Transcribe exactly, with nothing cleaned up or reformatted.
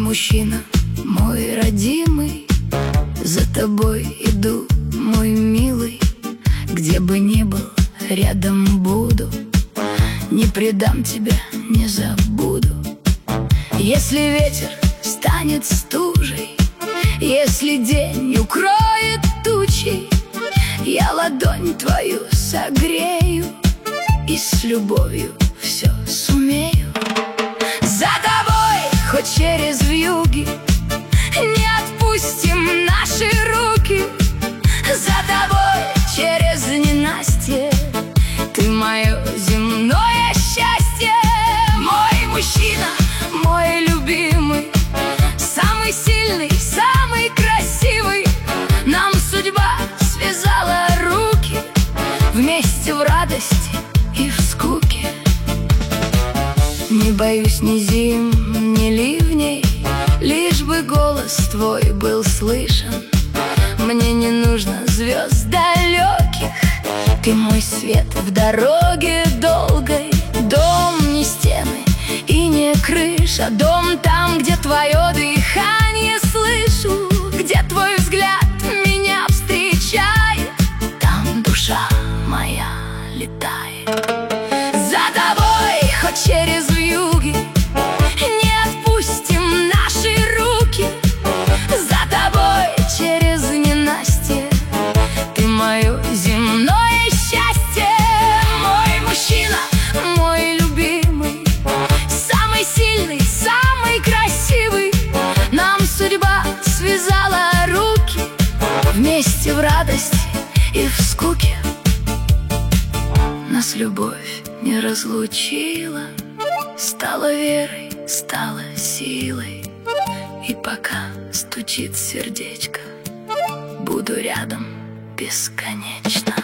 мужчина, мой родимый, за тобой иду, мой милый. Где бы ни был, рядом буду, не предам тебя, не забуду. Если ветер станет стужей, если день укроет тучей, я ладонь твою согрею и с любовью все сумею. За тобой, хоть через вьюги, не отпустим наши руки. За тобой через ненастье, ты мое земное счастье. Мой мужчина, мой любимый, самый сильный, самый красивый. Нам судьба связала руки, вместе в радости и в скуке. Не боюсь ни зим, ни ливней, лишь бы голос твой был слышен. Мне не нужно звезд далеких, ты мой свет в дороге долгой. Дом не стены и не крыша, дом там, где твое дыхание слышу, где твой взгляд меня встречает, там душа моя летает. За тобой, хоть через вьюги, не отпустим наши руки. За тобой через ненастье, ты мое земное счастье. Мой мужчина, мой любимый, самый сильный, самый красивый. Нам судьба связала руки, вместе в радости и в скуке. Нас любовь не разлучила, стала верой, стала силой. И пока стучит сердечко, буду рядом бесконечно.